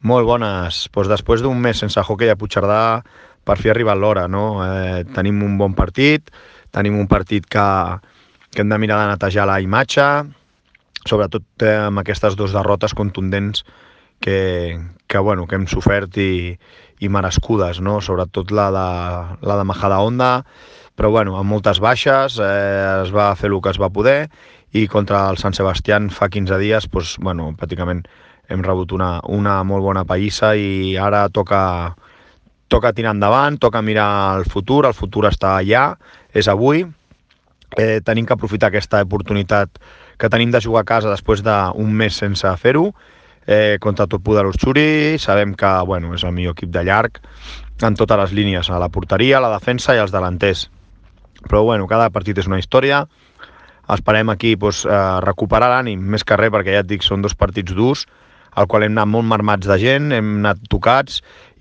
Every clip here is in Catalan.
Molt bones. Doncs després d'un mes sense hoquei a Puigcerdà, per fi ha arribat l'hora, no? Tenim un bon partit, tenim un partit que hem de mirar de netejar la imatge, sobretot amb aquestes dues derrotes contundents que hem sofert i merescudes, no? Sobretot la de Majadahonda, però amb moltes baixes, es va fer el que es va poder, i contra el Sant Sebastián fa 15 dies, pràcticament hem rebut una molt bona pallissa i ara toca tirar endavant, toca mirar el futur està allà, és avui. Tenim que aprofitar aquesta oportunitat que tenim de jugar a casa després d'un mes sense fer-ho, contra tot poderós Xuri. Sabem que és el millor equip de llarg en totes les línies, a la porteria, a la defensa i als delanters. Però cada partit és una història. Esperem aquí recuperar l'ànim, més que res, perquè ja et dic, són dos partits durs, al qual hem anat molt marmats de gent, hem anat tocats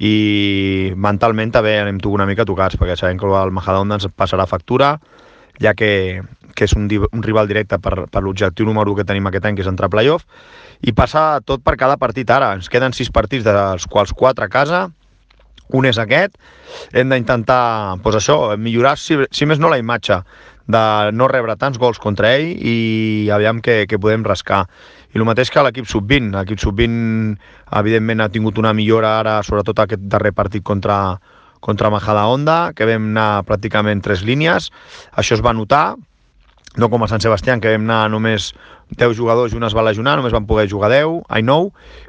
i mentalment també hem tingut una mica tocats, perquè sabem que el Majadahonda ens passarà factura, ja que és un rival directe per l'objectiu número 1 que tenim aquest any, que és entrar a playoff, i passa tot per cada partit ara. Ens queden 6 partits, dels quals 4 a casa, un és aquest. Hem d'intentar millorar, si més no, la imatge de no rebre tants gols contra ell i aviam què podem rascar. I el mateix que l'equip sub-20. L'equip sub-20 evidentment ha tingut una millora ara, sobretot aquest darrer partit contra Majadahonda, que vam anar pràcticament 3 línies. Això es va notar, no com a Sant Sebastián, que vam anar només 10 jugadors i un es va lesionar, només van poder jugar 9.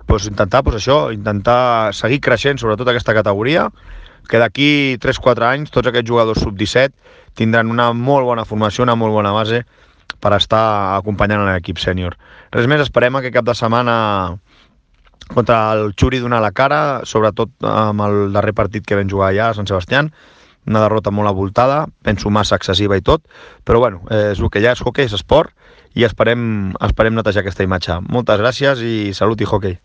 Intentar seguir creixent, sobretot aquesta categoria, que d'aquí 3-4 anys tots aquests jugadors sub-17 tindran una molt bona formació, una molt bona base per estar acompanyant l'equip sènior. Res més, esperem aquest cap de setmana contra el Xuri donar la cara, sobretot amb el darrer partit que vam jugar allà a Sant Sebastián, una derrota molt avoltada, penso massa excessiva i tot, però és el que hi ha, és hoquei, és esport, i esperem netejar aquesta imatge. Moltes gràcies i salut i hoquei.